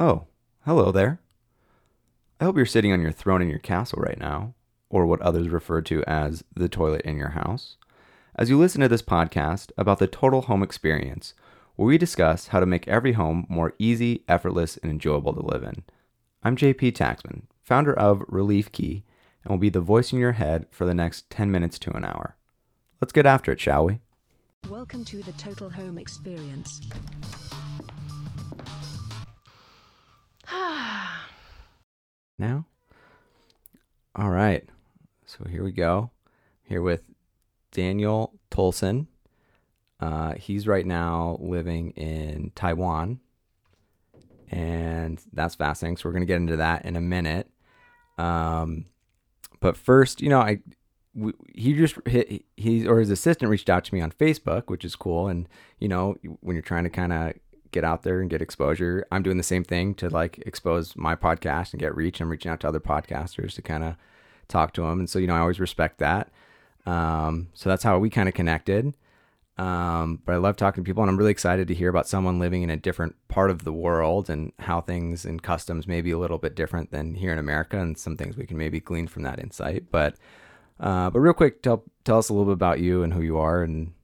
Oh, hello there. I hope you're sitting on your throne in your castle right now, or what others refer to as the toilet in your house, as you listen to this podcast about the total home experience, where we discuss how to make every home more easy, effortless, and enjoyable to live in. I'm JP Taxman, founder of Relief Key, and will be the voice in your head for the next 10 minutes to an hour. Let's get after it, shall we? Welcome to the Total Home Experience. Now? All right. So here we go. Here with Daniel Tolson. He's right now living in Taiwan, and that's fascinating. So we're going to get into that in a minute. But first, his assistant reached out to me on Facebook, which is cool. And, when you're trying to kind of get out there and get exposure, I'm doing the same thing to like expose my podcast and get reach. I'm reaching out to other podcasters to kind of talk to them. And so, I always respect that. So that's how we kind of connected. But I love talking to people, and I'm really excited to hear about someone living in a different part of the world and how things and customs may be a little bit different than here in America, and some things we can maybe glean from that insight. But real quick, tell us a little bit about you and who you are. And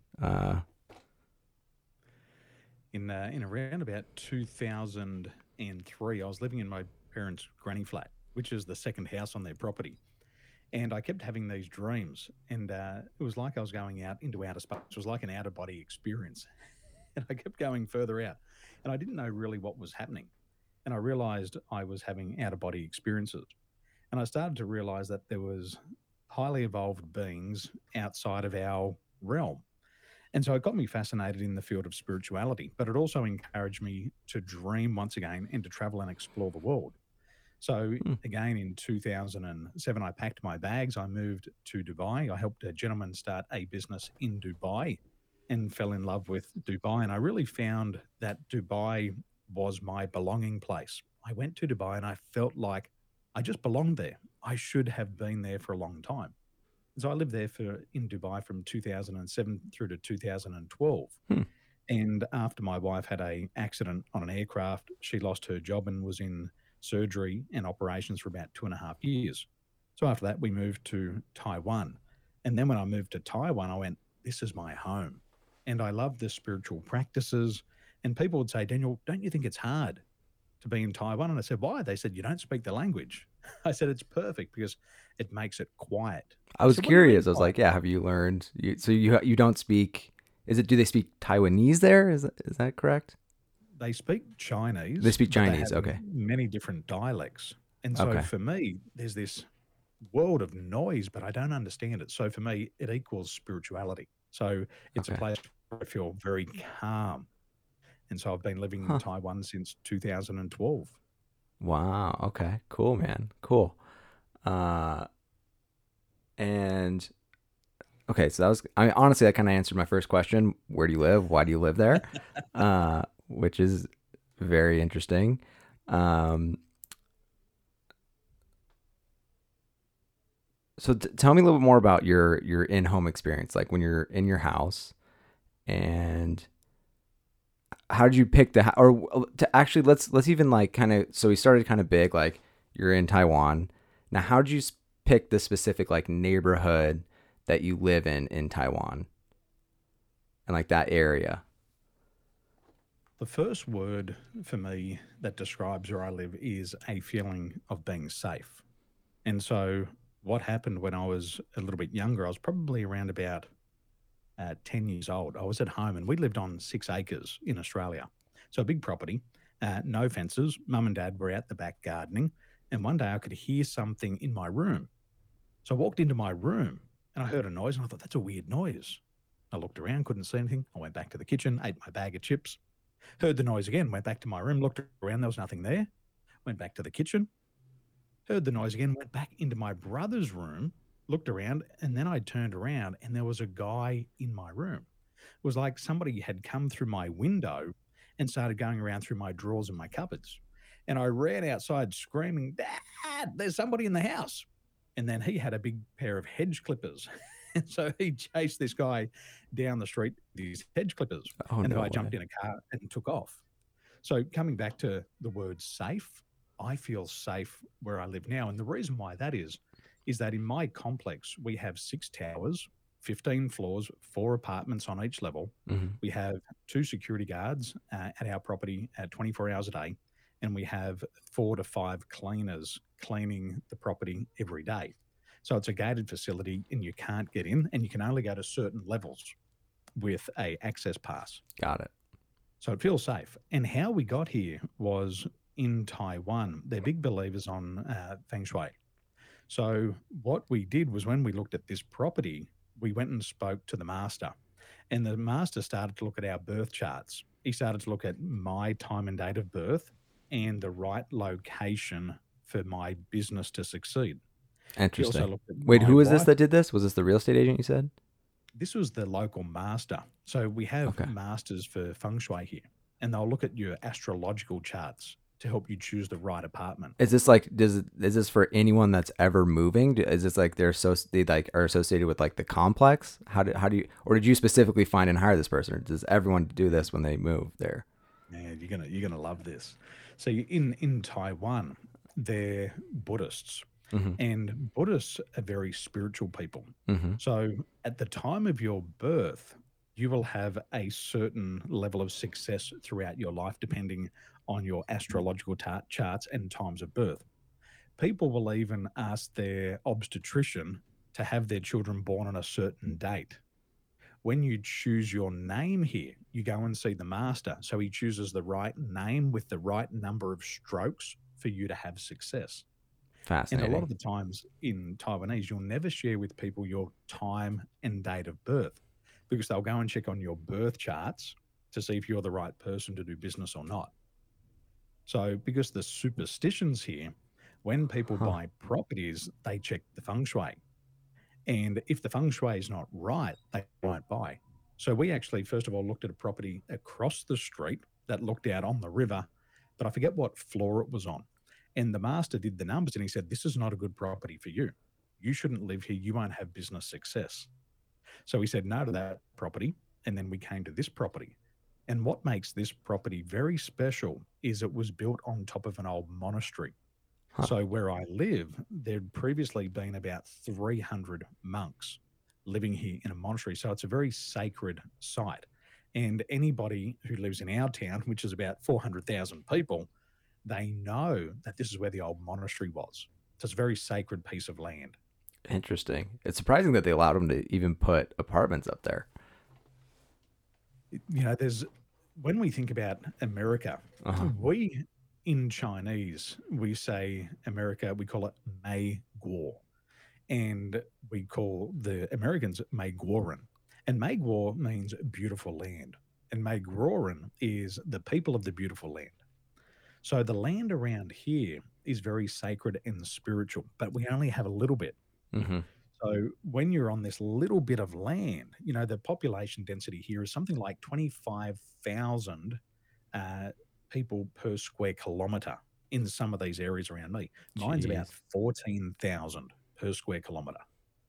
in around about 2003, I was living in my parents' granny flat, which is the second house on their property. And I kept having these dreams, and it was like I was going out into outer space. It was like an out-of-body experience. And I kept going further out, and I didn't know really what was happening. And I realized I was having out-of-body experiences. And I started to realize that there was highly evolved beings outside of our realm. And so it got me fascinated in the field of spirituality, but it also encouraged me to dream once again and to travel and explore the world. So again, in 2007, I packed my bags. I moved to Dubai. I helped a gentleman start a business in Dubai and fell in love with Dubai. And I really found that Dubai was my belonging place. I went to Dubai and I felt like I just belonged there. I should have been there for a long time. So I lived there in Dubai from 2007 through to 2012. And after my wife had an accident on an aircraft, she lost her job and was in surgery and operations for about 2.5 years. So after that, we moved to Taiwan. And then when I moved to Taiwan, I went, this is my home. And I love the spiritual practices. And people would say, Daniel, don't you think it's hard to be in Taiwan? And I said, why? They said, you don't speak the language. I said, it's perfect because it makes it quiet. I was said, "What do you mean curious. I was like, yeah, have you learned? You don't speak? Do they speak Taiwanese there? Is that correct? They speak Chinese. They speak but Chinese. have Okay. many different dialects. And so Okay. for me, there's this world of noise, but I don't understand it. So for me, it equals spirituality. So it's a Okay. place where I feel very calm. And so I've been living in Taiwan since 2012. Wow. Okay. Cool, man. Cool. And okay, so honestly, that kind of answered my first question. Where do you live? Why do you live there? Which is very interesting. So tell me a little bit more about your in-home experience, like when you're in your house, and how did you pick or to actually let's even like kind of, so we started kind of big, like you're in Taiwan. Now, how did you pick the specific like neighborhood that you live in Taiwan and like that area? The first word for me that describes where I live is a feeling of being safe. And so what happened when I was a little bit younger, I was probably around about 10 years old. I was at home and we lived on 6 acres in Australia. So a big property, no fences. Mum and dad were out the back gardening. And one day I could hear something in my room. So I walked into my room and I heard a noise and I thought, that's a weird noise. I looked around, couldn't see anything. I went back to the kitchen, ate my bag of chips, heard the noise again, went back to my room, looked around, there was nothing there. Went back to the kitchen, heard the noise again, went back into my brother's room, looked around, and then I turned around and there was a guy in my room. It was like somebody had come through my window and started going around through my drawers and my cupboards. And I ran outside screaming, Dad, there's somebody in the house. And then he had a big pair of hedge clippers. And so he chased this guy down the street with his hedge clippers. Oh, And then no I jumped way. in a car and took off. So coming back to the word safe, I feel safe where I live now. And the reason why that is that in my complex, we have 6 towers, 15 floors, 4 apartments on each level. Mm-hmm. We have 2 security guards at our property at 24 hours a day. And we have 4 to 5 cleaners cleaning the property every day. So it's a gated facility and you can't get in and you can only go to certain levels with a access pass. Got it. So it feels safe. And how we got here was in Taiwan. They're big believers on feng shui. So what we did was when we looked at this property, we went and spoke to the master. And the master started to look at our birth charts. He started to look at my time and date of birth and the right location for my business to succeed. He also Interesting. looked at Wait, my who was this wife. that did this? Was this the real estate agent you said? This was the local master. So we have Okay. masters for feng shui here, and they'll look at your astrological charts to help you choose the right apartment. Is this like is this for anyone that's ever moving? Is this like they like are associated with like the complex? How do you, or did you specifically find and hire this person, or does everyone do this when they move there? Man, you're gonna love this. So in Taiwan, they're Buddhists, Mm-hmm. and Buddhists are very spiritual people. Mm-hmm. So at the time of your birth, you will have a certain level of success throughout your life, depending on your astrological charts and times of birth. People will even ask their obstetrician to have their children born on a certain date. When you choose your name here, you go and see the master. So he chooses the right name with the right number of strokes for you to have success. And a lot Fascinating. of the times in Taiwanese, you'll never share with people your time and date of birth because they'll go and check on your birth charts to see if you're the right person to do business or not. So, because the superstitions here, when people Huh. buy properties, they check the feng shui. And if the feng shui is not right, they won't buy. So, we actually, first of all, looked at a property across the street that looked out on the river, but I forget what floor it was on. And the master did the numbers and he said, "This is not a good property for you. You shouldn't live here. You won't have business success." So he said no to that property. And then we came to this property. And what makes this property very special is it was built on top of an old monastery. Huh. So where I live, there'd previously been about 300 monks living here in a monastery. So it's a very sacred site. And anybody who lives in our town, which is about 400,000 people, they know that this is where the old monastery was. So it's a very sacred piece of land. Interesting. It's surprising that they allowed them to even put apartments up there. You know, when we think about America, Uh-huh. we in Chinese, we say America, we call it Mei Guo. And we call the Americans Mei Guoren. And Mei Guo means beautiful land. And Mei Guoren is the people of the beautiful land. So the land around here is very sacred and spiritual, but we only have a little bit. Mm-hmm. So when you're on this little bit of land, you know, the population density here is something like 25,000 people per square kilometre in some of these areas around me. Mine's about Jeez. 14,000 per square kilometre.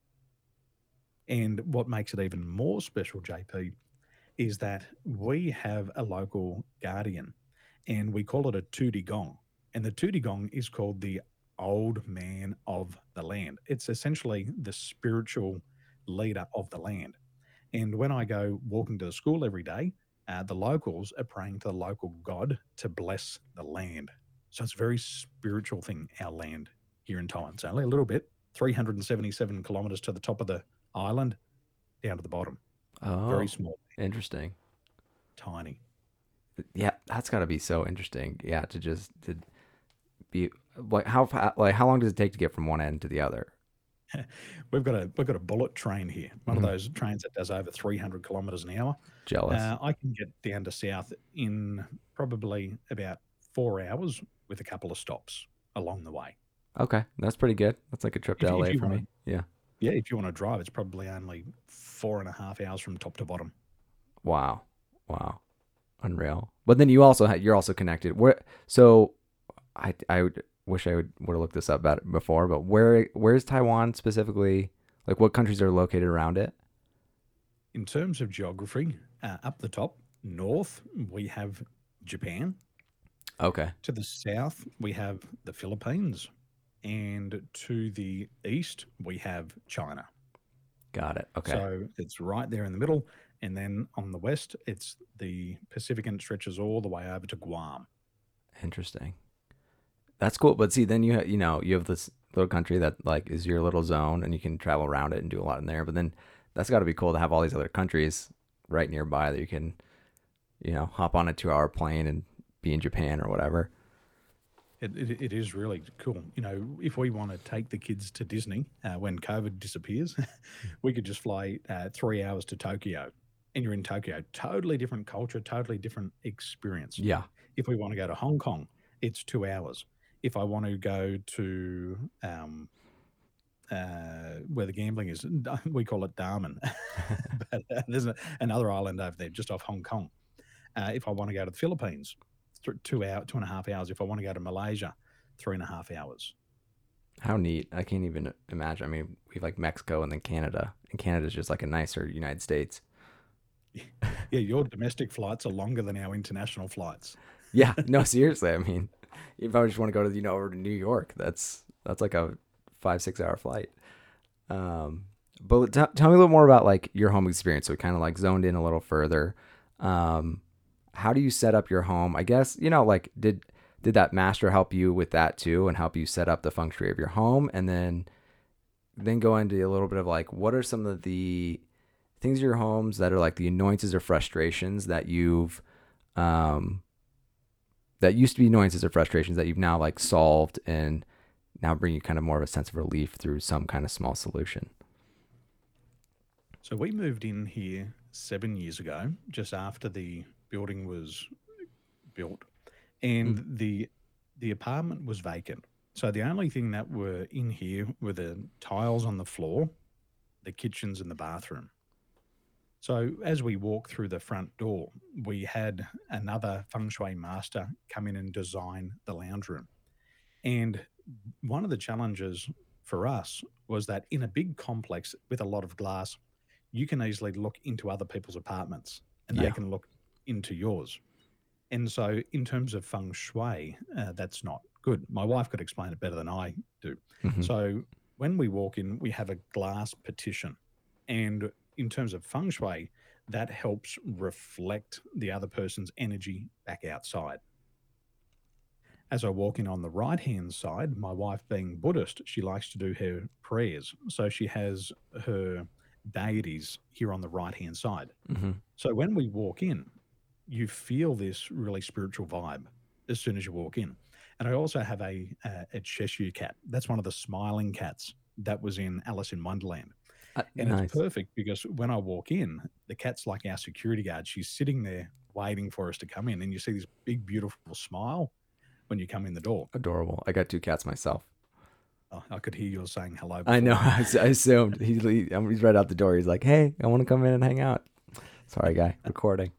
And what makes it even more special, JP, is that we have a local guardian and we call it a Tudigong. And the Tudigong is called the old man of the land. It's essentially the spiritual leader of the land. And when I go walking to the school every day, the locals are praying to the local god to bless the land. So it's a very spiritual thing, our land here in Taiwan. It's only a little bit, 377 kilometers to the top of the island, down to the bottom. Oh, Very small, interesting. tiny. Yeah, that's got to be so interesting. Yeah, to be like how long does it take to get from one end to the other? We've got a bullet train here, one of Mhm. those trains that does over 300 kilometers an hour. Jealous. I can get down to south in probably about 4 hours with a couple of stops along the way. Okay, that's pretty good. That's like a trip to If LA you for want me. Yeah. Yeah, if you want to drive, it's probably only 4.5 hours from top to bottom. Wow. Wow. Unreal. But then you're also connected. So I wish I would have looked this up before, but where's Taiwan specifically? Like what countries are located around it? In terms of geography, up the top, north, we have Japan. Okay. To the south, we have the Philippines. And to the east, we have China. Got it. Okay. So it's right there in the middle. And then on the west, it's the Pacific and it stretches all the way over to Guam. Interesting. That's cool. But see, then you have this little country that like is your little zone, and you can travel around it and do a lot in there. But then that's got to be cool to have all these other countries right nearby that you can, hop on a 2-hour plane and be in Japan or whatever. It is really cool. If we want to take the kids to Disney when COVID disappears, we could just fly 3 hours to Tokyo, and you're in Tokyo. Totally different culture, totally different experience. Yeah. If we want to go to Hong Kong, it's 2 hours. If I want to go to where the gambling is, we call it Darwin, but there's another island over there just off Hong Kong. If I want to go to the Philippines, 2.5 hours. If I want to go to Malaysia, 3.5 hours. How neat. I can't even imagine. I mean, we have like Mexico and then Canada, and Canada's just like a nicer United States. Yeah, your domestic flights are longer than our international flights. Yeah, no, seriously. I mean, if I just want to go to, over to New York, that's like a 5-6 hour flight. But tell me a little more about like your home experience. So we kind of like zoned in a little further. How do you set up your home? I guess, like did that master help you with that too and help you set up the feng shui of your home? And then go into a little bit of like, what are some of the things in your homes that are like the annoyances or frustrations that you've, that used to be annoyances or frustrations that you've now like solved and now bring you kind of more of a sense of relief through some kind of small solution? So we moved in here 7 years ago, just after the building was built, and the apartment was vacant. So the only thing that were in here were the tiles on the floor, the kitchens, and the bathroom. So as we walked through the front door, we had another feng shui master come in and design the lounge room. And one of the challenges for us was that in a big complex with a lot of glass, you can easily look into other people's apartments and they Yeah. can look into yours. And so, in terms of feng shui, that's not good. My wife could explain it better than I do. Hmm. So, when we walk in, we have a glass partition. And in terms of feng shui, that helps reflect the other person's energy back outside. As I walk in on the right hand side, my wife being Buddhist, she likes to do her prayers. So, she has her deities here on the right hand side. Hmm. So, when we walk in, you feel this really spiritual vibe as soon as you walk in. And I also have a Cheshire cat. That's one of the smiling cats that was in Alice in Wonderland. And it's Nice. perfect because when I walk in, the cat's like our security guard. She's sitting there waiting for us to come in. And you see this big, beautiful smile when you come in the door. Adorable. I got 2 cats myself. Oh, I could hear you saying hello I know. before. I assumed he's right out the door. He's like, "Hey, I want to come in and hang out." Sorry, guy. Recording.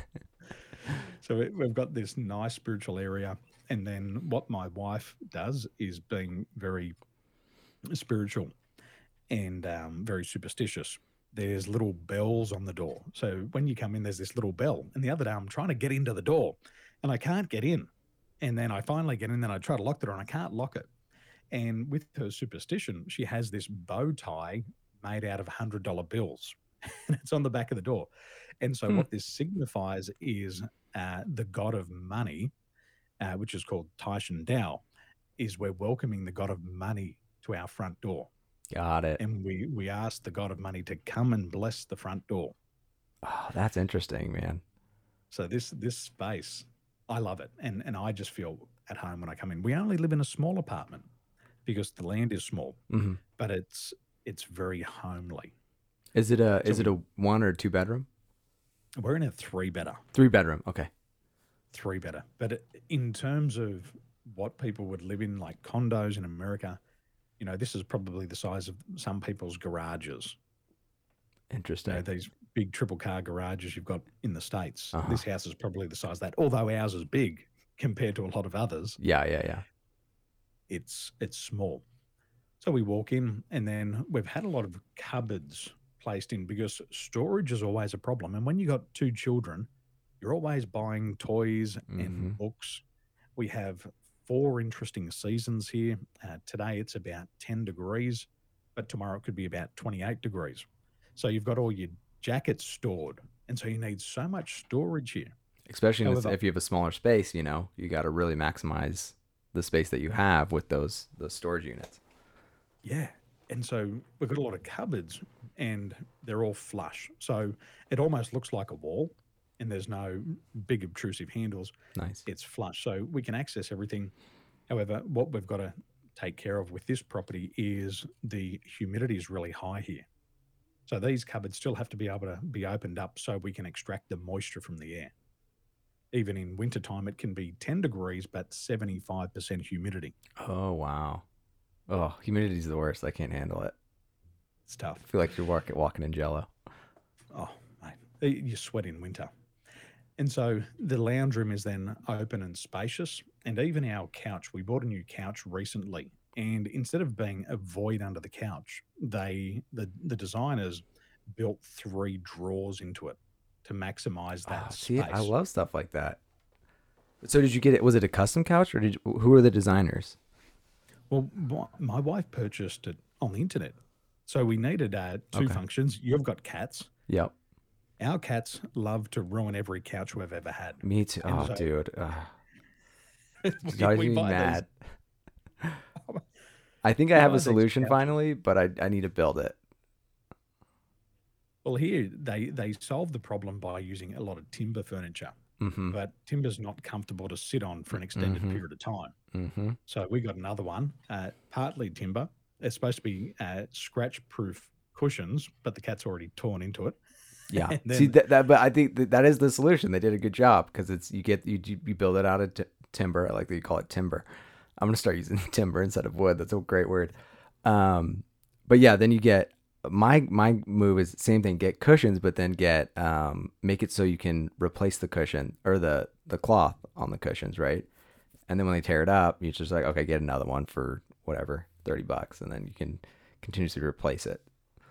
So we've got this nice spiritual area. And then what my wife does is being very spiritual and very superstitious. There's little bells on the door. So when you come in, there's this little bell. And the other day, I'm trying to get into the door and I can't get in. And then I finally get in, then I try to lock the door and I can't lock it. And with her superstition, she has this bow tie made out of $100 bills and it's on the back of the door. And so Hmm. what this signifies is the god of money, which is called Taishan Dao, is we're welcoming the god of money to our front door. Got it. And we ask the god of money to come and bless the front door. Oh, that's interesting, man. So this space, I love it. And I just feel at home when I come in. We only live in a small apartment because the land is small, Hmm. but it's very homely. Is it So a 1 or 2 bedroom? we're in a three-bedder. 3 bedroom. Okay. Three-bedder. But in terms of what people would live in, like condos in America, this is probably the size of some people's garages. Interesting. These big triple car garages you've got in the States. Uh-huh. This house is probably the size of that. Although ours is big compared to a lot of others, Yeah. it's small. So we walk in and then we've had a lot of cupboards placed in because storage is always a problem. And when you got 2 children, you're always buying toys Hmm. and books. We have 4 interesting seasons here. Today it's about 10 degrees, but tomorrow it could be about 28 degrees. So you've got all your jackets stored. And so you need so much storage here. Especially However, if you have a smaller space, you know, you got to really maximize the space that you have with those storage units. yeah. And so we've got a lot of cupboards and they're all flush. So it almost looks like a wall and there's no big obtrusive handles. Nice. It's flush. So we can access everything. However, what we've got to take care of with this property is the humidity is really high here. So these cupboards still have to be able to be opened up so we can extract the moisture from the air. Even in wintertime, it can be 10 degrees, but 75% humidity. Oh, wow. Oh, humidity's the worst. I can't handle it. It's tough. I feel like you're walking in jello. Oh, mate, you sweat in winter. And so the lounge room is then open and spacious. And even our couch, we bought a new couch recently. And instead of being a void under the couch, the designers built 3 drawers into it to maximize that See, space. I love stuff like that. So did you get it? Was it a custom couch or who were the designers? Well, my wife purchased it on the internet. So we needed 2 Okay. functions. You've got cats. Yep. Our cats love to ruin every couch we've ever had. Me too. And Oh, so dude. we Drives me buy mad. these- I think I we have buy a these solution couches. finally, but I need to build it. Well, here they solve the problem by using a lot of timber furniture, Mm-hmm. but timber's not comfortable to sit on for an extended Mhm. period of time. Mm-hmm. So we got another one, partly timber. It's supposed to be scratch-proof cushions, but the cat's already torn into it. Yeah. And See then- but I think that is the solution. They did a good job because it's you build it out of timber. I like that you call it timber. I'm gonna start using timber instead of wood. That's a great word. But yeah, then you get my move is same thing. Get cushions, but then get make it so you can replace the cushion or the cloth on the cushions, right? And then when they tear it up, you just like, okay, get another one for whatever, $30, and then you can continuously replace it.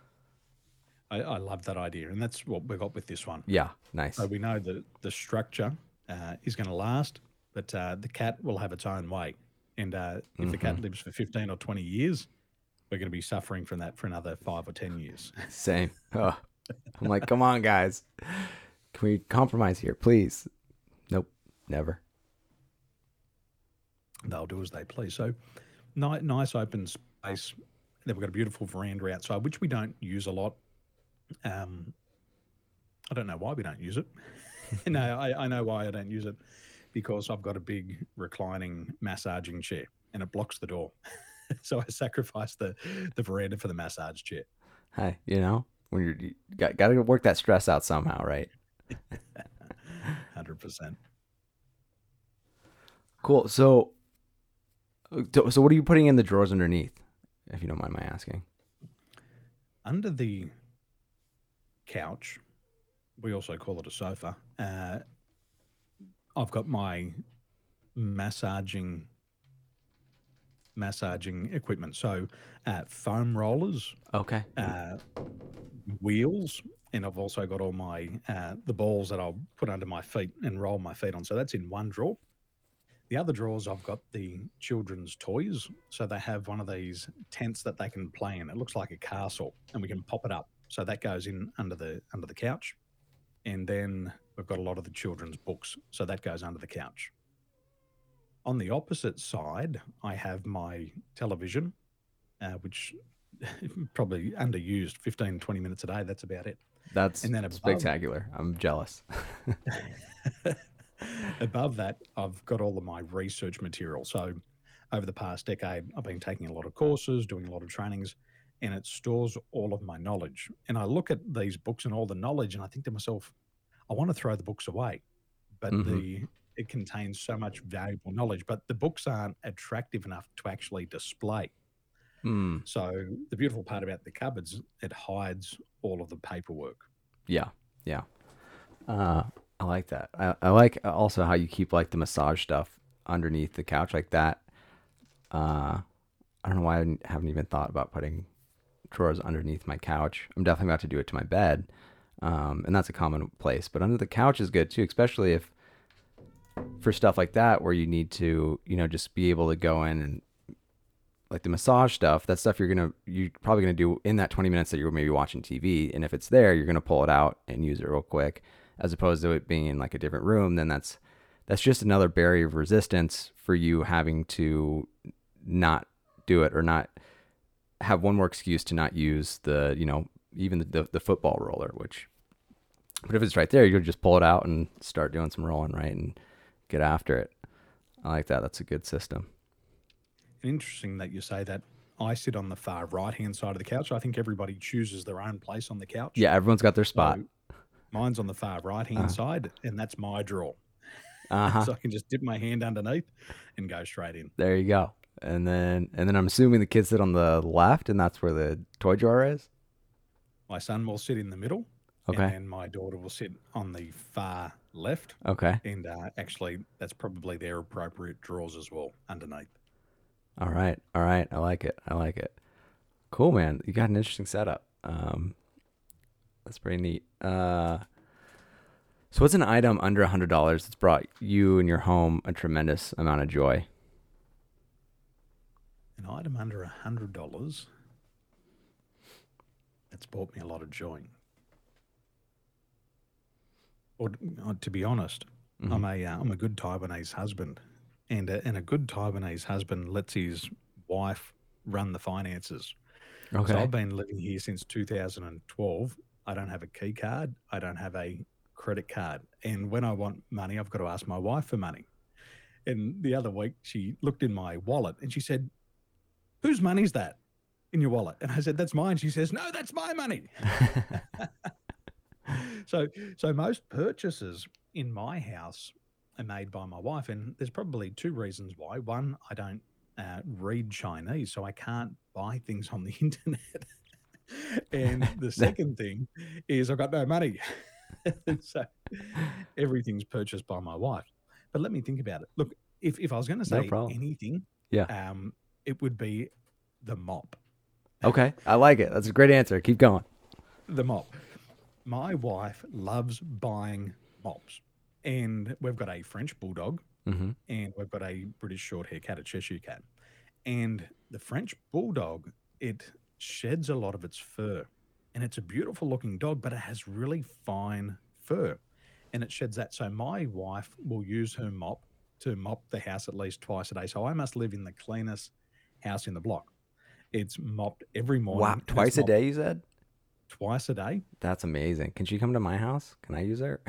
I love that idea, and that's what we got with this one. Yeah, nice. So we know that the structure is going to last, but the cat will have its own way. And if the cat lives for 15 or 20 years, we're going to be suffering from that for another 5 or 10 years. Same. Oh, I'm like, come on, guys. Can we compromise here, please? Nope, never. They'll do as they please. So nice open space. Then we've got a beautiful veranda outside, which we don't use a lot. I don't know why we don't use it. No, I know why I don't use it, because I've got a big reclining massaging chair and it blocks the door. So I sacrifice the veranda for the massage chair. Hey, when you got to work that stress out somehow, right? 100%. Cool. So what are you putting in the drawers underneath, if you don't mind my asking? Under the couch, we also call it a sofa. I've got my massaging equipment. So foam rollers, Okay. wheels, and I've also got all my the balls that I'll put under my feet and roll my feet on. So that's in one drawer. The other drawers, I've got the children's toys. So they have one of these tents that they can play in. It looks like a castle, and we can pop it up. So that goes in under the couch. And then we've got a lot of the children's books. So that goes under the couch. On the opposite side, I have my television, which probably underused 15, 20 minutes a day. That's about it. That's And then above- spectacular. I'm jealous. Above that, I've got all of my research material. So over the past decade, I've been taking a lot of courses, doing a lot of trainings, and it stores all of my knowledge. And I look at these books and all the knowledge, and I think to myself, I want to throw the books away, but it contains so much valuable knowledge, but the books aren't attractive enough to actually display. Hmm. So the beautiful part about the cupboards, it hides all of the paperwork. Yeah. Yeah. I like that. I like also how you keep like the massage stuff underneath the couch like that. I don't know why I haven't even thought about putting drawers underneath my couch. I'm definitely about to do it to my bed. And that's a common place, but under the couch is good too, especially if for stuff like that, where you need to, just be able to go in and like the massage stuff, that stuff you're probably gonna do in that 20 minutes that you're maybe watching TV. And if it's there, you're gonna pull it out and use it real quick, as opposed to it being in like a different room. Then that's just another barrier of resistance for you having to not do it, or not have one more excuse to not use the, even the football roller, but if it's right there, you'll just pull it out and start doing some rolling, right? And get after it. I like that. That's a good system. Interesting that you say that. I sit on the far right-hand side of the couch. I think everybody chooses their own place on the couch. Yeah, everyone's got their spot. So mine's on the far right-hand side, and that's my drawer. Uh-huh. So I can just dip my hand underneath and go straight in. There you go. And then I'm assuming the kids sit on the left, and that's where the toy drawer is? My son will sit in the middle. Okay. And my daughter will sit on the far left. Okay. And actually, that's probably their appropriate drawers as well, underneath. All right. I like it. Cool, man. You got an interesting setup. That's pretty neat. So what's an item under $100 that's brought you and your home a tremendous amount of joy? An item under $100 that's brought me a lot of joy. Or to be honest, I'm a good Taiwanese husband, and a good Taiwanese husband lets his wife run the finances. Okay. So I've been living here since 2012. I don't have a key card. I don't have a credit card. And when I want money, I've got to ask my wife for money. And the other week, she looked in my wallet and she said, "Whose money's that in your wallet?" And I said, "That's mine." She says, "No, that's my money." So most purchases in my house are made by my wife, and there's probably two reasons why. One, I don't read Chinese, so I can't buy things on the internet. And the second thing is I've got no money. So everything's purchased by my wife. But let me think about it. Look, if I was going to say anything, it would be the mop. Okay, I like it. That's a great answer. Keep going. The mop. My wife loves buying mops, and we've got a French bulldog, and we've got a British short-hair cat, a Cheshire cat. And the French bulldog, it sheds a lot of its fur, and it's a beautiful-looking dog, but it has really fine fur, and it sheds that. So my wife will use her mop to mop the house at least twice a day. So I must live in the cleanest house in the block. It's mopped every morning. Wow, twice a day, you said? Twice a day. That's amazing. Can she come to my house? Can I use her?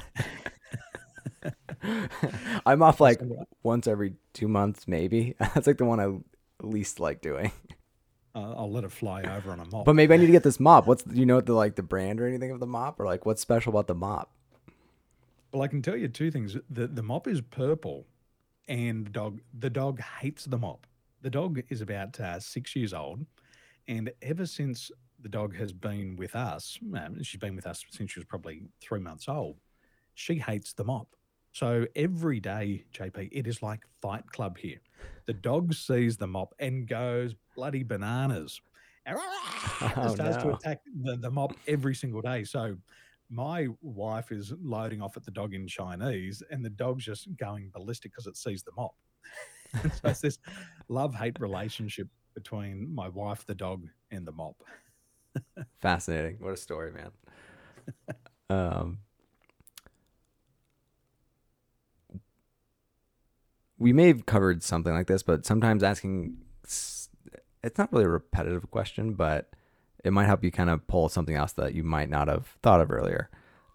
I'm off like once every 2 months, maybe. That's like the one I least like doing. I'll let it fly over on a mop. But maybe I need to get this mop. Do you know the brand or anything of the mop, or like what's special about the mop? Well, I can tell you two things. The mop is purple, and the dog hates the mop. The dog is about 6 years old, and ever since the dog has been with us, she's been with us since she was probably 3 months old, she hates the mop. So every day, JP, it is like Fight Club here. The dog sees the mop and goes bloody bananas. And starts to attack the mop every single day. So my wife is loading off at the dog in Chinese, and the dog's just going ballistic because it sees the mop. So it's this love-hate relationship between my wife, the dog, and the mop. Fascinating. What a story, man. We may have covered something like this, but sometimes asking, it's not really a repetitive question, but it might help you kind of pull something else that you might not have thought of earlier.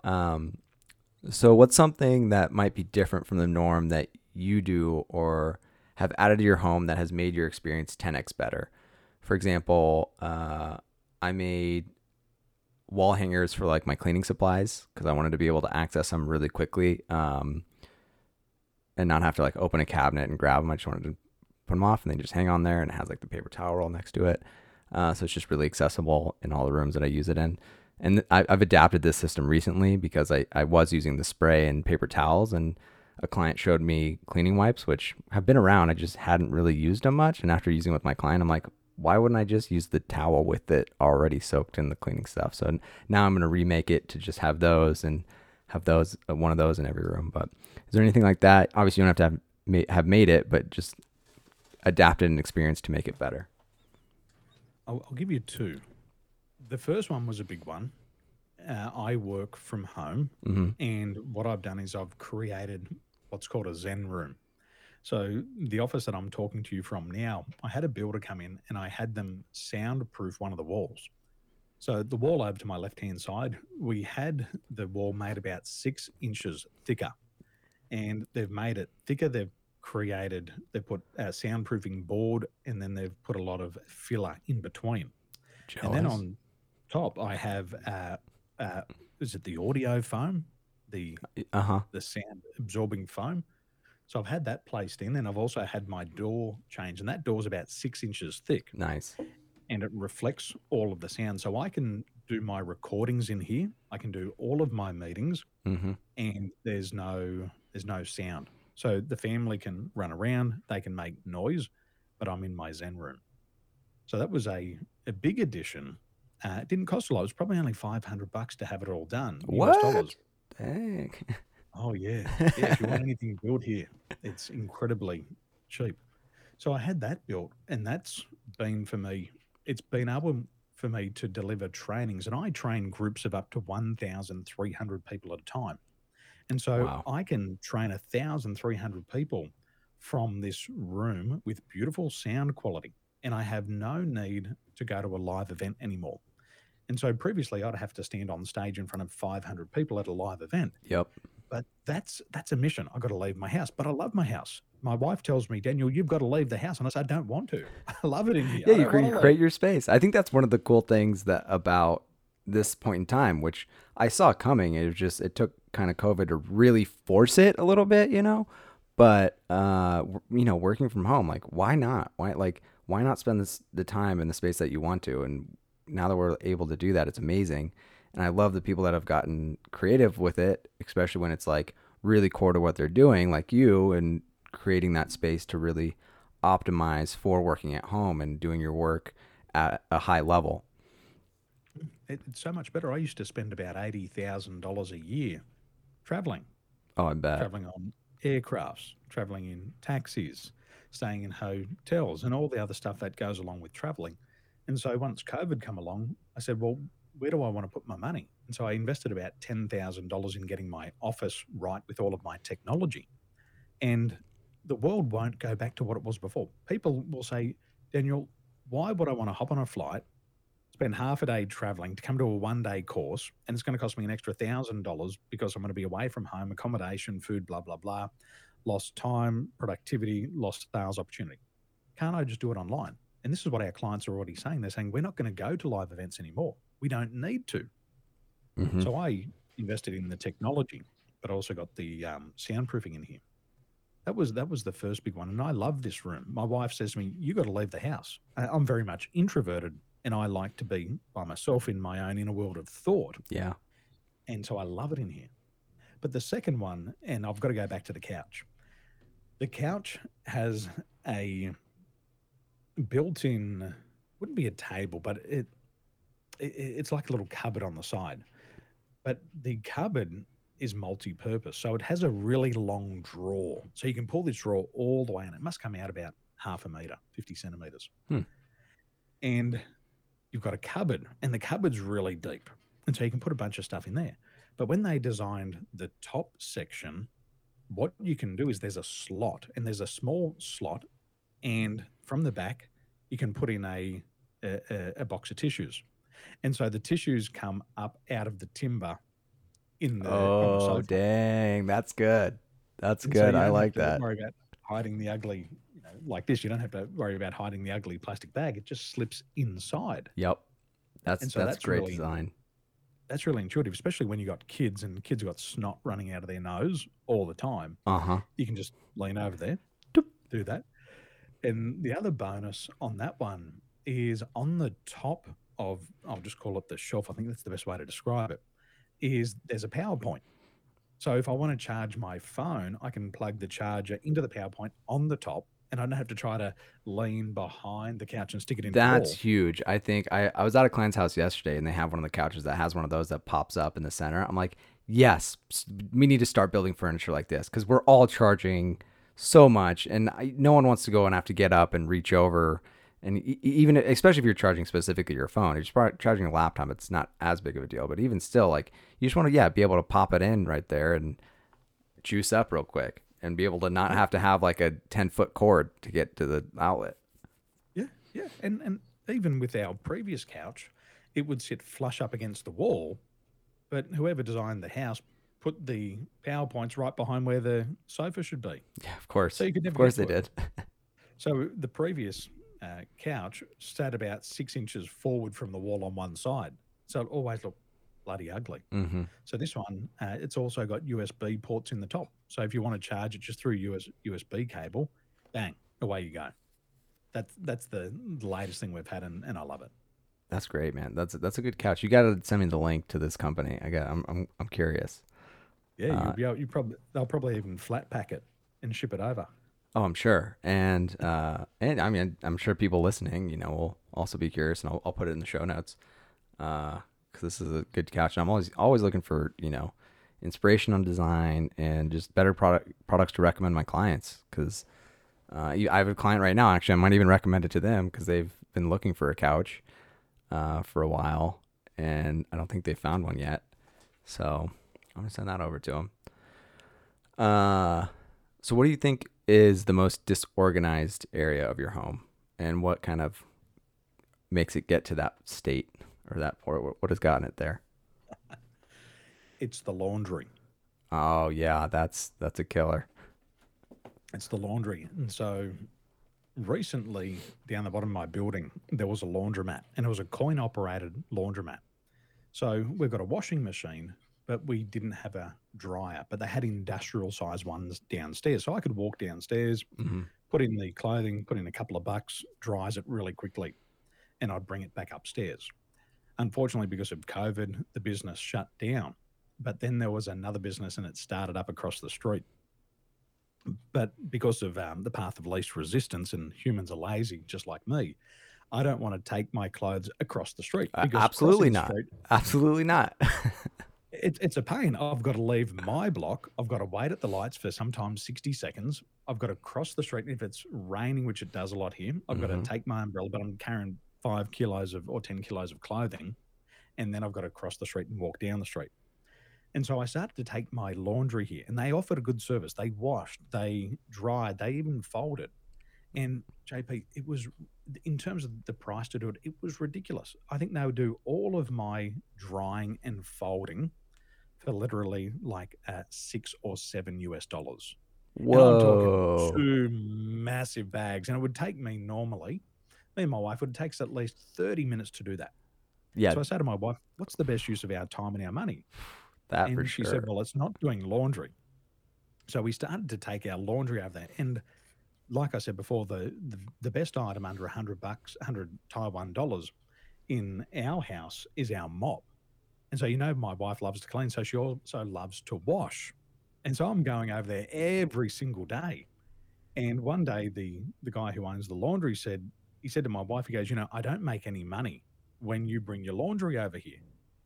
So what's something that might be different from the norm that you do or have added to your home that has made your experience 10x better? For example, I made wall hangers for like my cleaning supplies because I wanted to be able to access them really quickly and not have to like open a cabinet and grab them. I just wanted to put them off and then just hang on there, and it has like the paper towel roll next to it. So it's just really accessible in all the rooms that I use it in. And I've adapted this system recently because I was using the spray and paper towels, and a client showed me cleaning wipes, which have been around. I just hadn't really used them much. And after using it with my client, I'm like, why wouldn't I just use the towel with it already soaked in the cleaning stuff? So now I'm going to remake it to just have those and have those one of those in every room. But is there anything like that? Obviously, you don't have to have made it, but just adapted an experience to make it better. I'll give you two. The first one was a big one. I work from home, and what I've done is I've created what's called a Zen room. So the office that I'm talking to you from now, I had a builder come in and I had them soundproof one of the walls. So the wall over to my left-hand side, we had the wall made about 6 inches thicker, and they've made it thicker. They've put a soundproofing board, and then they've put a lot of filler in between. Jealous. And then on top, I have, is it the audio foam? The sound absorbing foam. So I've had that placed in, and I've also had my door changed, and that door's about 6 inches thick. Nice. And it reflects all of the sound. So I can do my recordings in here. I can do all of my meetings, and there's no sound. So the family can run around, they can make noise, but I'm in my Zen room. So that was a big addition. It didn't cost a lot. It was probably only $500 to have it all done. US dollars. Dang. Oh, yeah. Yeah, if you want anything built here, it's incredibly cheap. So I had that built, and that's been for me, it's been able for me to deliver trainings, and I train groups of up to 1,300 people at a time. And so Wow. I can train 1,300 people from this room with beautiful sound quality, and I have no need to go to a live event anymore. And so previously I'd have to stand on stage in front of 500 people at a live event. Yep. But that's a mission. I've got to leave my house, but I love my house. My wife tells me, Daniel, you've got to leave the house. And I say, I don't want to. I love it in here. Yeah, you create your space. I think that's one of the cool things that about this point in time, which I saw coming. It took kind of COVID to really force it a little bit, but, working from home, like, why not? Why not spend the time in the space that you want to? And now that we're able to do that, it's amazing. And I love the people that have gotten creative with it, especially when it's like really core to what they're doing, like you, and creating that space to really optimize for working at home and doing your work at a high level. It's so much better. I used to spend about $80,000 a year traveling. Oh, I bet. Traveling on aircrafts, traveling in taxis, staying in hotels, and all the other stuff that goes along with traveling. And so once COVID come along, I said, well, where do I want to put my money? And so I invested about $10,000 in getting my office right with all of my technology. And the world won't go back to what it was before. People will say, Daniel, why would I want to hop on a flight, spend half a day traveling to come to a one-day course, and it's going to cost me an extra $1,000 because I'm going to be away from home, accommodation, food, blah, blah, blah, lost time, productivity, lost sales opportunity. Can't I just do it online? And this is what our clients are already saying. They're saying, we're not going to go to live events anymore. We don't need to. So I invested in the technology, but also got the soundproofing in here. That was the first big one. And I love this room. My wife says to me, you got to leave the house. I'm very much introverted, and I like to be by myself in my own inner world of thought. Yeah. And so I love it in here. But the second one, and I've got to go back to the couch. The couch has a built-in, wouldn't be a table, but it's like a little cupboard on the side. But the cupboard is multi-purpose. So it has a really long drawer. So you can pull this drawer all the way, and it must come out about half a meter, 50 centimeters. And you've got a cupboard, and the cupboard's really deep. And so you can put a bunch of stuff in there. But when they designed the top section, what you can do is there's a slot, and there's a small slot, and from the back, you can put in a box of tissues. And so the tissues come up out of the timber in the on the sofa. Dang, that's good. That's And good. so you I don't like have to that. worry about hiding the ugly, like this. You don't have to worry about hiding the ugly plastic bag. It just slips inside. Yep. And That's so that's great really design. That's really intuitive, especially when you got kids and kids got snot running out of their nose all the time. You can just lean over there, Doop. do that. And the other bonus on that one is on the top of, I'll just call it the shelf. I think that's the best way to describe it, is there's a power point. So if I want to charge my phone, I can plug the charger into the power point on the top, and I don't have to try to lean behind the couch and stick it into the That's wall. huge. I think I was at a client's house yesterday, and they have one of the couches that has one of those that pops up in the center. I'm like, yes, we need to start building furniture like this because we're all charging so much, and no one wants to go and have to get up and reach over. And even especially if you're charging specifically your phone, if you're charging a laptop, it's not as big of a deal. But even still, like you just want to, yeah, be able to pop it in right there and juice up real quick, and be able to not have to have like a 10-foot cord to get to the outlet. Yeah, yeah. And even with our previous couch, it would sit flush up against the wall, but whoever designed the house put the power points right behind where the sofa should be. Yeah, of course. So you could Of never course get they to it. did. So the previous couch sat about 6 inches forward from the wall on one side. So it always looked bloody ugly. Mm-hmm. So this one, it's also got USB ports in the top. So if you want to charge it just through USB cable, bang, away you go. That's the latest thing we've had, and I love it. That's great, man. That's a good couch. You got to send me the link to this company. I'm curious. Yeah, they'll probably even flat pack it and ship it over. Oh, I'm sure. And I mean, I'm sure people listening, will also be curious, and I'll put it in the show notes. Because this is a good couch. And I'm always looking for, inspiration on design and just better products to recommend my clients. Because I have a client right now. Actually, I might even recommend it to them because they've been looking for a couch for a while, and I don't think they found one yet. So I'm gonna send that over to them. So what do you think is the most disorganized area of your home, and what kind of makes it get to that state or that point? What has gotten it there? It's the laundry. Oh yeah, that's a killer. It's the laundry. And so recently, down the bottom of my building, there was a laundromat, and it was a coin operated laundromat. So we've got a washing machine, but we didn't have a dryer, but they had industrial size ones downstairs. So I could walk downstairs, Mm-hmm. put in the clothing, put in a couple of bucks, dries it really quickly, and I'd bring it back upstairs. Unfortunately, because of COVID, the business shut down. But then there was another business, and it started up across the street. But because of the path of least resistance, and humans are lazy, just like me, I don't want to take my clothes across the street because Absolutely crossing the not. street, Absolutely not. it's a pain. I've got to leave my block. I've got to wait at the lights for sometimes 60 seconds. I've got to cross the street. If it's raining, which it does a lot here, I've got to Mm-hmm. take my umbrella, but I'm carrying 5 kilos or 10 kilos of clothing. And then I've got to cross the street and walk down the street. And so I started to take my laundry here, and they offered a good service. They washed, they dried, they even folded. And JP, it was, in terms of the price to do it, it was ridiculous. I think they would do all of my drying and folding for literally like $6 or $7. And I'm talking Whoa. 2 massive bags. And it would take me normally, me and my wife, it takes at least 30 minutes to do that. Yeah, So I say to my wife, what's the best use of our time and our money? that for And she sure. said, well, it's not doing laundry. So we started to take our laundry over there. And like I said before, the best item under $100, 100 Taiwan dollars in our house is our mop. And so, my wife loves to clean, so she also loves to wash. And so I'm going over there every single day. And one day, the guy who owns the laundry said to my wife, he goes, I don't make any money when you bring your laundry over here.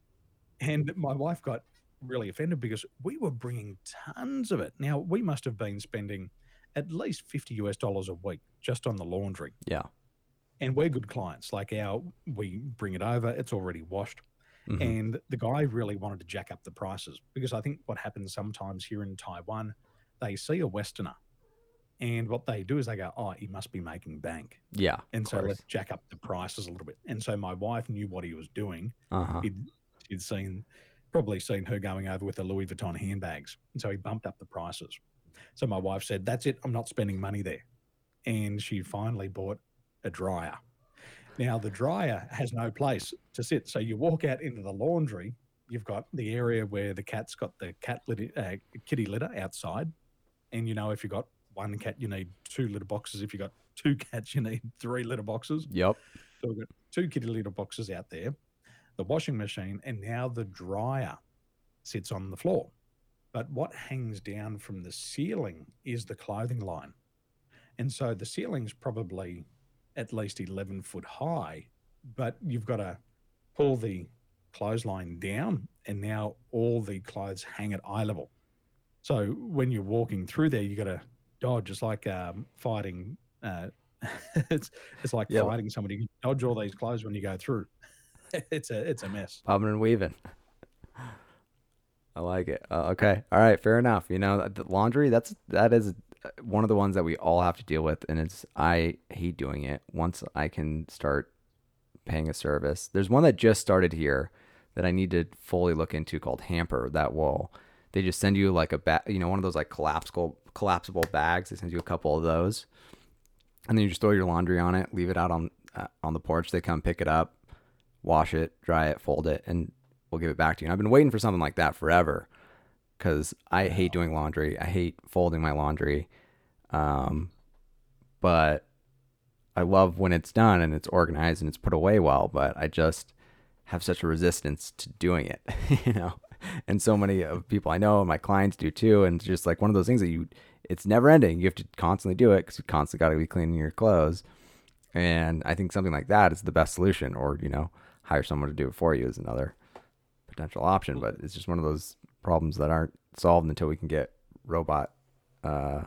And my wife got really offended because we were bringing tons of it. Now, we must have been spending at least $50 a week just on the laundry. Yeah. And we're good clients. We bring it over, it's already washed. Mm-hmm. And the guy really wanted to jack up the prices because I think what happens sometimes here in Taiwan, they see a Westerner, and what they do is they go, oh, he must be making bank. Yeah. And of so course. let's jack up the prices a little bit. And so my wife knew what he was doing. Uh-huh. He'd probably seen her going over with the Louis Vuitton handbags. And so he bumped up the prices. So my wife said, that's it, I'm not spending money there. And she finally bought a dryer. Now, the dryer has no place to sit. So you walk out into the laundry, you've got the area where the cat's got the kitty litter outside. And if you've got one cat, you need 2 litter boxes. If you've got 2 cats, you need 3 litter boxes. Yep. So we've got 2 kitty litter boxes out there, the washing machine, and now the dryer sits on the floor. But what hangs down from the ceiling is the clothing line. And so the ceiling's probably at least 11 foot high, but you've got to pull the clothesline down, and now all the clothes hang at eye level. So when you're walking through there, you got to dodge. It's like fighting. It's like Yeah, fighting somebody. You dodge all these clothes when you go through. It's a mess. bobbing and weaving. I like it. Okay. All right. Fair enough. You know, the laundry, that is one of the ones that we all have to deal with. And I hate doing it once I can start paying a service. There's one that just started here that I need to fully look into called Hamper they just send you like a bag, one of those like collapsible bags. They send you a couple of those and then you just throw your laundry on it, leave it out on the porch. They come pick it up, wash it, dry it, fold it, and we'll give it back to you. And I've been waiting for something like that forever because I hate doing laundry. I hate folding my laundry. But I love when it's done and it's organized and it's put away well, but I just have such a resistance to doing it, and so many of people I know and my clients do too. And it's just like one of those things that it's never ending. You have to constantly do it because you constantly got to be cleaning your clothes. And I think something like that is the best solution, or, hire someone to do it for you is another potential option, but it's just one of those problems that aren't solved until we can get robots Maybe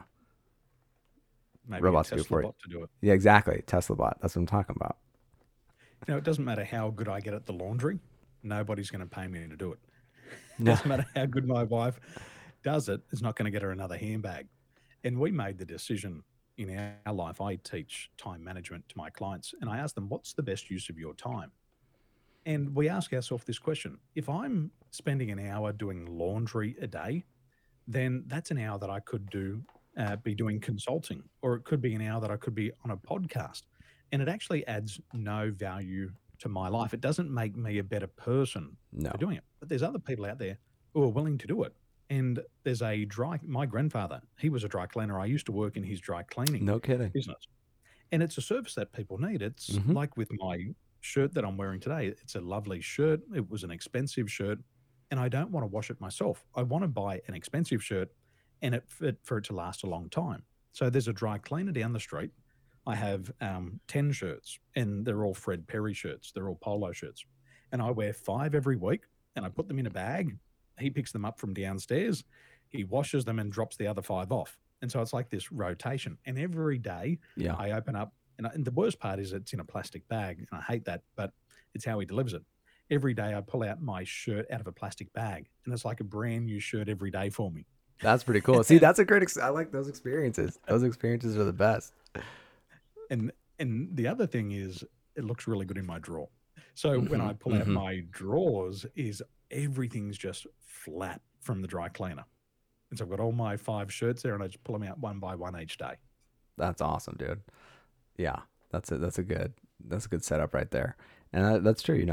a to do it Tesla for you. bot to do it. Yeah, exactly. Tesla bot. That's what I'm talking about. It doesn't matter how good I get at the laundry. Nobody's going to pay me to do it. No. Doesn't matter how good my wife does it. It's not going to get her another handbag. And we made the decision in our life. I teach time management to my clients, and I ask them, what's the best use of your time? And we ask ourselves this question. If I'm spending an hour doing laundry a day, then that's an hour that I could be doing consulting, or it could be an hour that I could be on a podcast. And it actually adds no value to my life. It doesn't make me a better person for doing it. But there's other people out there who are willing to do it. And there's my grandfather, he was a dry cleaner. I used to work in his dry cleaning No kidding. business. And it's a service that people need. It's like with my shirt that I'm wearing today. It's a lovely shirt. It was an expensive shirt. And I don't want to wash it myself. I want to buy an expensive shirt and for it to last a long time. So there's a dry cleaner down the street. I have 10 shirts, and they're all Fred Perry shirts. They're all polo shirts. And I wear 5 every week, and I put them in a bag. He picks them up from downstairs. He washes them and drops the other 5 off. And so it's like this rotation. And every day I open up, and the worst part is it's in a plastic bag. And I hate that, but it's how he delivers it. Every day I pull out my shirt out of a plastic bag, and it's like a brand new shirt every day for me. That's pretty cool. See, that's a great, I like those experiences. Those experiences are the best. And the other thing is it looks really good in my drawer. So when I pull out my drawers, everything's just flat from the dry cleaner. And so I've got all my 5 shirts there, and I just pull them out one by one each day. That's awesome, dude. Yeah, that's a good setup right there. And that's true.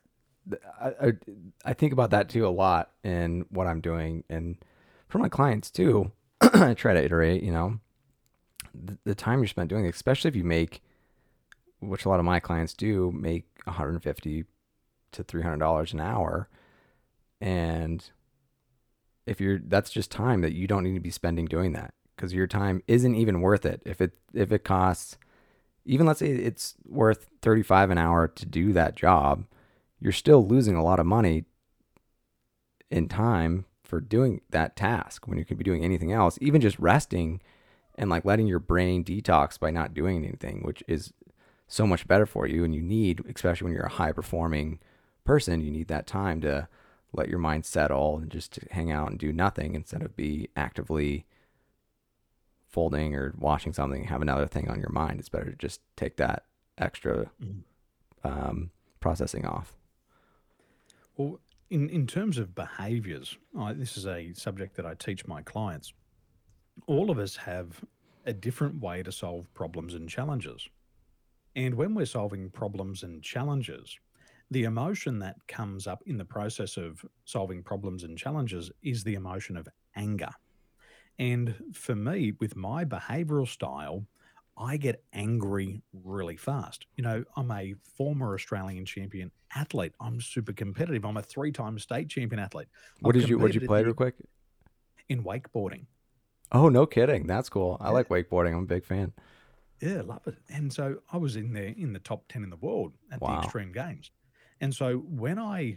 I think about that too a lot in what I'm doing, and for my clients too. I try to iterate, the time you spent doing it, especially if you make, which a lot of my clients do, make $150 to $300 an hour. And that's just time that you don't need to be spending doing that, because your time isn't even worth it. If it costs, even let's say it's worth $35 an hour to do that job, you're still losing a lot of money in time for doing that task when you could be doing anything else, even just resting and like letting your brain detox by not doing anything, which is so much better for you. And you need, especially when you're a high performing person, you need that time to let your mind settle and just to hang out and do nothing instead of be actively folding or washing something, have another thing on your mind. It's better to just take that extra processing off. Well, in terms of behaviors, this is a subject that I teach my clients. All of us have a different way to solve problems and challenges. And when we're solving problems and challenges, the emotion that comes up in the process of solving problems and challenges is the emotion of anger. And for me, with my behavioral style, I get angry really fast. I'm a former Australian champion athlete. I'm super competitive. I'm a 3-time state champion athlete. What did you play real quick? In wakeboarding. Oh, no kidding. That's cool. I like wakeboarding. I'm a big fan. Yeah, love it. And so I was in the top 10 in the world at the Extreme Games. And so when I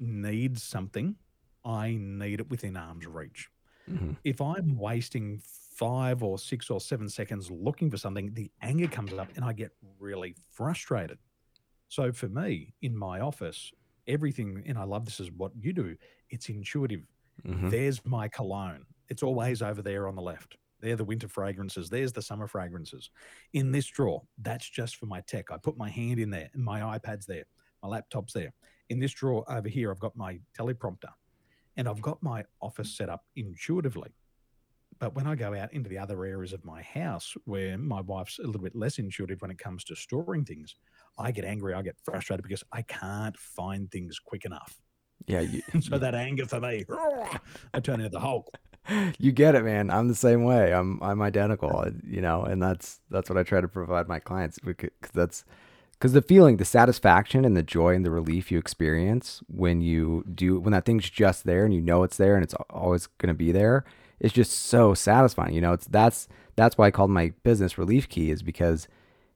need something, I need it within arm's reach. Mm-hmm. If I'm wasting 5 or 6 or 7 seconds looking for something, the anger comes up and I get really frustrated. So for me, in my office, everything, and I love this is what you do, it's intuitive. Mm-hmm. There's my cologne. It's always over there on the left. They're the winter fragrances. There's the summer fragrances. In this drawer, that's just for my tech. I put my hand in there and my iPad's there. My laptop's there. In this drawer over here, I've got my teleprompter and I've got my office set up intuitively. But when I go out into the other areas of my house where my wife's a little bit less intuitive when it comes to storing things, I get angry, I get frustrated because I can't find things quick enough. Yeah. And so that anger for me, I turn into the Hulk. You get it, man. I'm the same way. I'm identical, and that's what I try to provide my clients, because the feeling, the satisfaction and the joy and the relief you experience when that thing's just there and it's there and it's always going to be there, it's just so satisfying. That's why I called my business Relief Key, is because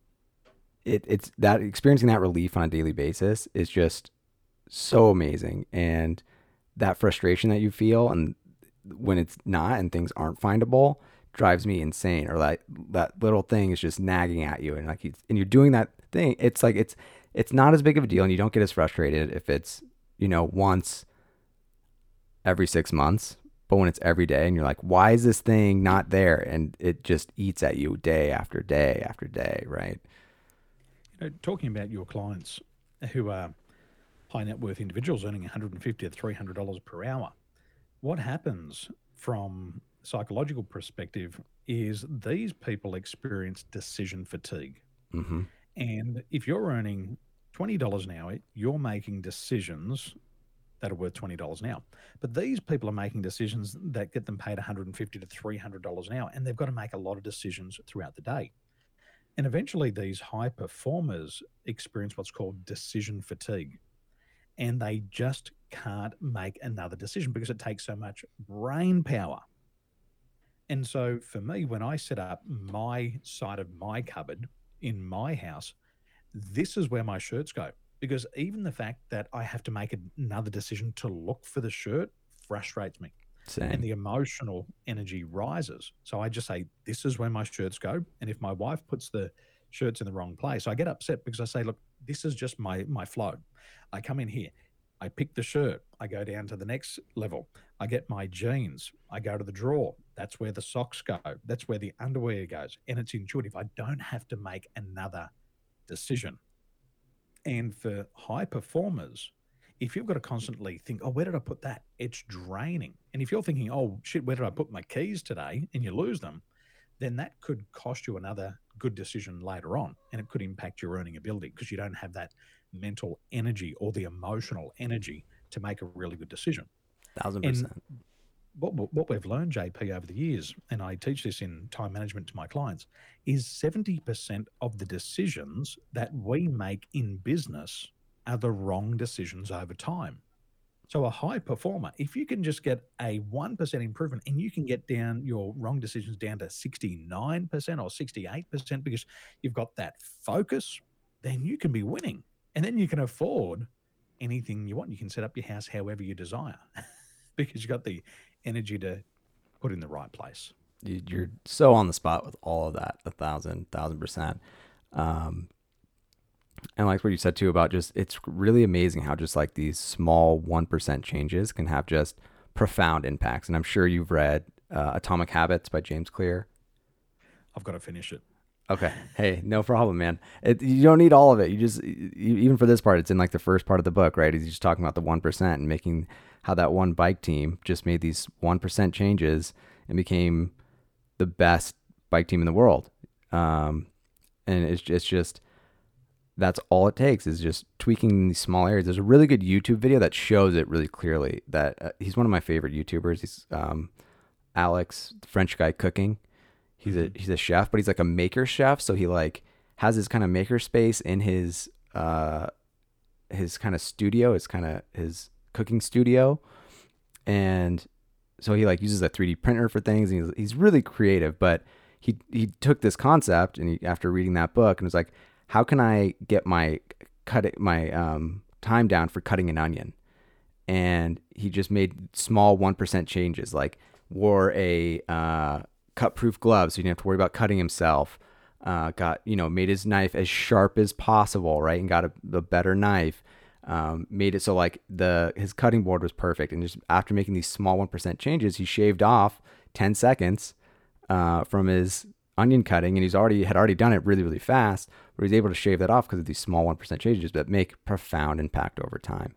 it's that experiencing that relief on a daily basis is just so amazing. And that frustration that you feel and when it's not and things aren't findable drives me insane, or that little thing is just nagging at you, and you're doing that thing. It's like it's not as big of a deal, and you don't get as frustrated if it's once every 6 months. But when it's every day and you're like, why is this thing not there? And it just eats at you day after day after day, right? Talking about your clients who are high net worth individuals earning $150 to $300 per hour, what happens from a psychological perspective is these people experience decision fatigue. Mm-hmm. And if you're earning $20 an hour, you're making decisions that are worth $20 an hour. But these people are making decisions that get them paid $150 to $300 an hour, and they've got to make a lot of decisions throughout the day. And eventually these high performers experience what's called decision fatigue. And they just can't make another decision because it takes so much brain power. And so for me, when I set up my side of my cupboard in my house, this is where my shirts go. Because even the fact that I have to make another decision to look for the shirt frustrates me. Same. And the emotional energy rises. So I just say, this is where my shirts go. And if my wife puts the shirts in the wrong place, I get upset because I say, look, this is just my flow. I come in here, I pick the shirt, I go down to the next level, I get my jeans, I go to the drawer. That's where the socks go. That's where the underwear goes. And it's intuitive. I don't have to make another decision. And for high performers, if you've got to constantly think, oh, where did I put that? It's draining. And if you're thinking, oh, shit, where did I put my keys today? And you lose them, then that could cost you another good decision later on. And it could impact your earning ability because you don't have that mental energy or the emotional energy to make a really good decision. 1,000%. What we've learned, JP, over the years, and I teach this in time management to my clients, is 70% of the decisions that we make in business are the wrong decisions over time. So a high performer, if you can just get a 1% improvement and you can get down your wrong decisions down to 69% or 68% because you've got that focus, then you can be winning. And then you can afford anything you want. You can set up your house however you desire because you've got the energy to put in the right place. You're so on the spot with all of that, 1,000%. And like what you said too about just, it's really amazing how just like these small 1% changes can have just profound impacts. And I'm sure you've read Atomic Habits by James Clear. I've got to finish it. Okay. Hey, no problem, man. You don't need all of it. Even for this part, it's in like the first part of the book, right? He's just talking about the 1% and making how that one bike team just made these 1% changes and became the best bike team in the world. And it's just, that's all it takes is just tweaking these small areas. There's a really good YouTube video that shows it really clearly that he's one of my favorite YouTubers. He's Alex, the French guy cooking. He's a chef, but he's like a maker chef. So he like has his kind of maker space in his kind of studio, his cooking studio. And so he like uses a 3D printer for things. And he's really creative, but he took this concept and after reading that book and was like, how can I get my time down for cutting an onion? and he just made small 1% changes, like wore a cut-proof glove so he didn't have to worry about cutting himself. Made his knife as sharp as possible, right? And got a better knife. Made it so like his cutting board was perfect. And just after making these small 1% changes, he shaved off 10 seconds from his onion cutting, and had already done it really, really fast, but he's able to shave that off because of these small 1% changes that make profound impact over time.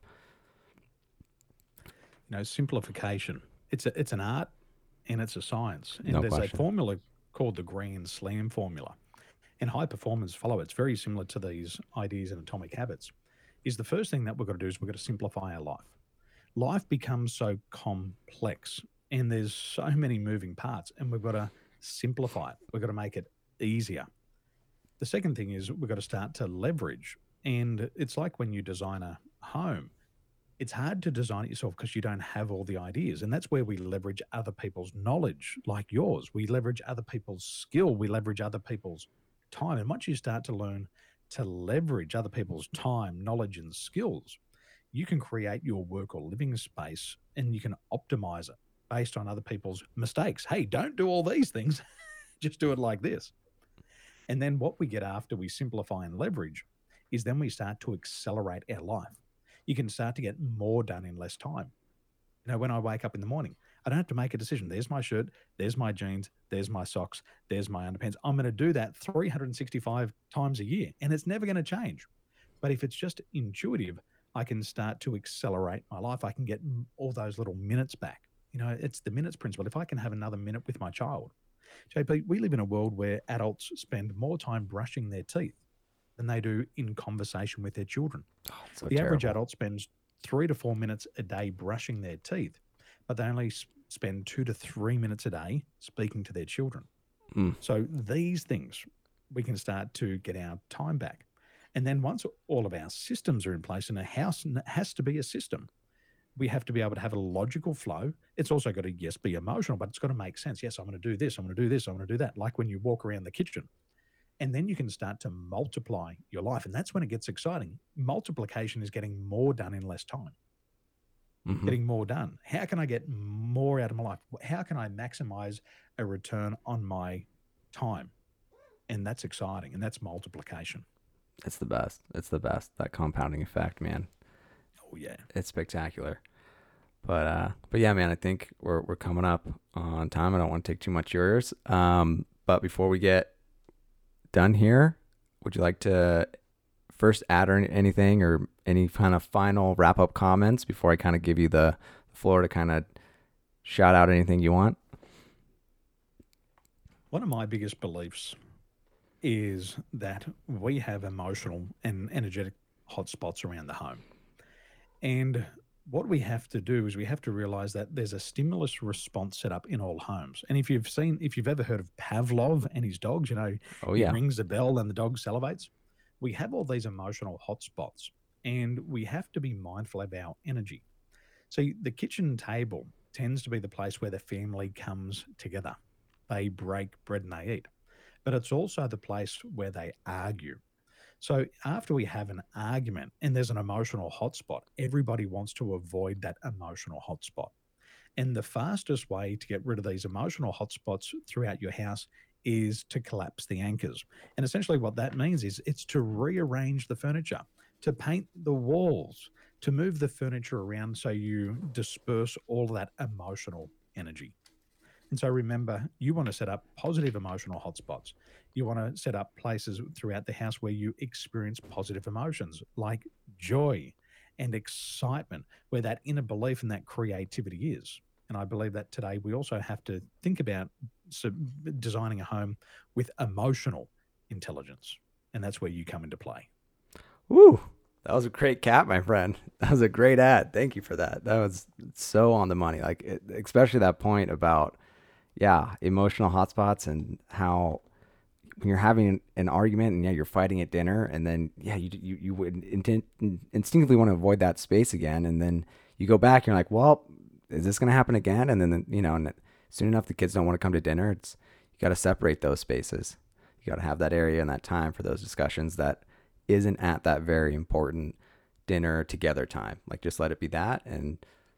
Simplification. It's an art and it's a science. And No there's question. a formula called the Grand Slam formula. And high performers follow it. It's very similar to these ideas in Atomic Habits. Is the first thing that we've got to do is we've got to simplify our life. Life becomes so complex and there's so many moving parts, and we've got to simplify it. We've got to make it easier. The second thing is we've got to start to leverage. And it's like when you design a home, it's hard to design it yourself because you don't have all the ideas. And that's where we leverage other people's knowledge, like yours. We leverage other people's skill. We leverage other people's time. And once you start to learn to leverage other people's time, knowledge, and skills, you can create your work or living space and you can optimize it based on other people's mistakes. Hey, don't do all these things. Just do it like this. And then what we get after we simplify and leverage is then we start to accelerate our life. You can start to get more done in less time. When I wake up in the morning, I don't have to make a decision. There's my shirt, there's my jeans, there's my socks, there's my underpants. I'm going to do that 365 times a year, and it's never going to change. But if it's just intuitive, I can start to accelerate my life. I can get all those little minutes back. It's the minutes principle. If I can have another minute with my child. JP, we live in a world where adults spend more time brushing their teeth than they do in conversation with their children. So the average terrible. adult spends 3 to 4 minutes a day brushing their teeth, but they only spend 2 to 3 minutes a day speaking to their children. So these things, we can start to get our time back. And then once all of our systems are in place, and a house has to be a system, we have to be able to have a logical flow. It's also got to, yes, be emotional, but it's got to make sense. Yes, I'm going to do this. I'm going to do this. I'm going to do that. Like when you walk around the kitchen. And then you can start to multiply your life. And that's when it gets exciting. Multiplication is getting more done in less time. Getting more done. How can I get more out of my life? How can I maximize a return on my time? And that's exciting. And that's multiplication. It's the best. It's the best. That compounding effect, man. Oh, yeah. It's spectacular. But yeah, man, I think we're coming up on time. I don't want to take too much of yours. But before we get done here, would you like to first add anything or any kind of final wrap up comments before I kind of give you the floor to kind of shout out anything you want? One of my biggest beliefs is that we have emotional and energetic hotspots around the home. And what we have to do is we have to realize that there's a stimulus response set up in all homes. And if you've ever heard of Pavlov and his dogs, he rings the bell and the dog salivates. We have all these emotional hotspots, and we have to be mindful of our energy. So the kitchen table tends to be the place where the family comes together. They break bread and they eat. But it's also the place where they argue. So after we have an argument and there's an emotional hotspot, everybody wants to avoid that emotional hotspot. And the fastest way to get rid of these emotional hotspots throughout your house is to collapse the anchors. And essentially what that means is it's to rearrange the furniture, to paint the walls, to move the furniture around so you disperse all of that emotional energy. And so remember, you want to set up positive emotional hotspots. You want to set up places throughout the house where you experience positive emotions like joy and excitement, where that inner belief and that creativity is. And I believe that today we also have to think about designing a home with emotional intelligence. And that's where you come into play. Woo! That was a great cap, my friend. That was a great ad. Thank you for that. That was so on the money. Especially that point about, emotional hotspots and how when you're having an argument and you're fighting at dinner, and then you would instinctively want to avoid that space again, and then you go back and you're like, well, is this going to happen again? And then and soon enough the kids don't want to come to dinner. You got to separate those spaces. You got to have that area and that time for those discussions that isn't at that very important dinner together time. Like just let it be that, and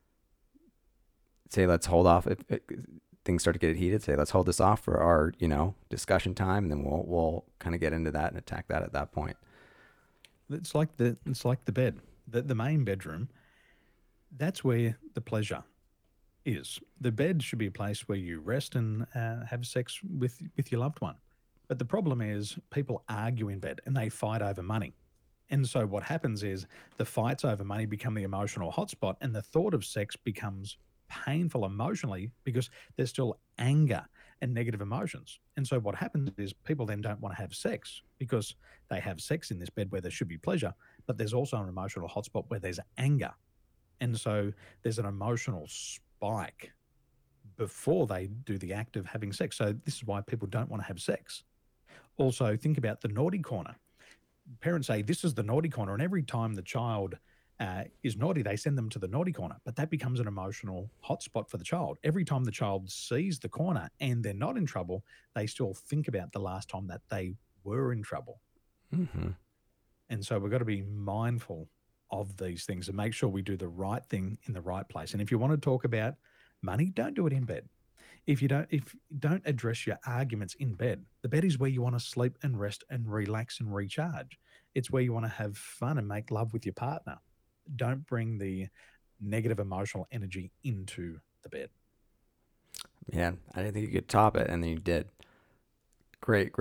say let's hold off if things start to get heated. Say let's hold this off for our discussion time, and then we'll kind of get into that and attack that at that point. It's like the bed, the main bedroom. That's where the pleasure is. The bed should be a place where you rest and have sex with your loved one. But the problem is people argue in bed and they fight over money. And so what happens is the fights over money become the emotional hotspot, and the thought of sex becomes painful emotionally because there's still anger and negative emotions. And so what happens is people then don't want to have sex because they have sex in this bed where there should be pleasure, but there's also an emotional hotspot where there's anger. And so there's an emotional spike before they do the act of having sex. So this is why people don't want to have sex. Also, think about the naughty corner. Parents say, this is the naughty corner. And every time the child is naughty, they send them to the naughty corner. But that becomes an emotional hotspot for the child. Every time the child sees the corner and they're not in trouble, they still think about the last time that they were in trouble. Mm-hmm. And so we've got to be mindful of these things and make sure we do the right thing in the right place. And if you want to talk about money, don't do it in bed. If you don't address your arguments in bed, the bed is where you want to sleep and rest and relax and recharge. It's where you want to have fun and make love with your partner. Don't bring the negative emotional energy into the bed. Man, I didn't think you could top it, and then you did. Great.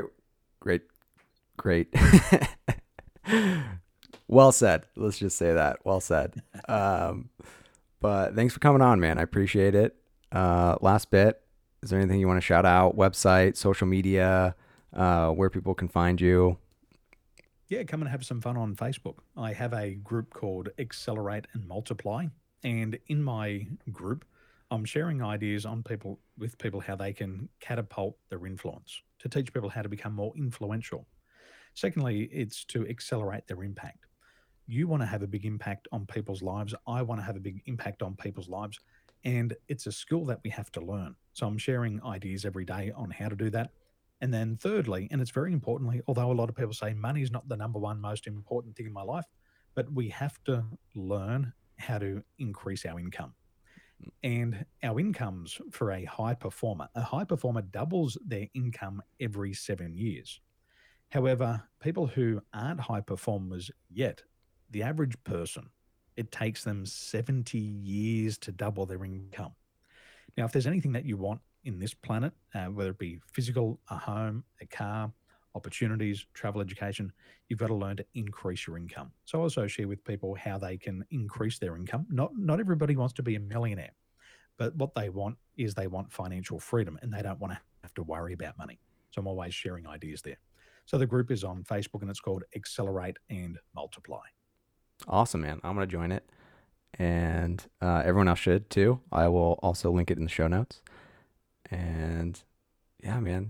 Well said. Let's just say that. Well said. But thanks for coming on, man. I appreciate it. Last bit, is there anything you want to shout out? Website, social media, where people can find you? Yeah, come and have some fun on Facebook. I have a group called Accelerate and Multiply. And in my group, I'm sharing ideas with people how they can catapult their influence, to teach people how to become more influential. Secondly, it's to accelerate their impact. You want to have a big impact on people's lives. I want to have a big impact on people's lives. And it's a skill that we have to learn. So I'm sharing ideas every day on how to do that. And then thirdly, and it's very importantly, although a lot of people say money is not the number one most important thing in my life, but we have to learn how to increase our income. And our incomes for a high performer doubles their income every 7 years. However, people who aren't high performers yet, the average person, it takes them 70 years to double their income. Now, if there's anything that you want in this planet, whether it be physical, a home, a car, opportunities, travel, education, you've got to learn to increase your income. So I also share with people how they can increase their income. Not everybody wants to be a millionaire, but what they want is they want financial freedom, and they don't want to have to worry about money. So I'm always sharing ideas there. So the group is on Facebook, and it's called Accelerate and Multiply. Awesome, man. I'm going to join it. And everyone else should too. I will also link it in the show notes. And yeah, man.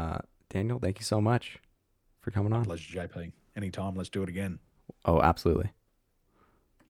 Daniel, thank you so much for coming on. Pleasure, JP. Anytime. Let's do it again. Oh, absolutely.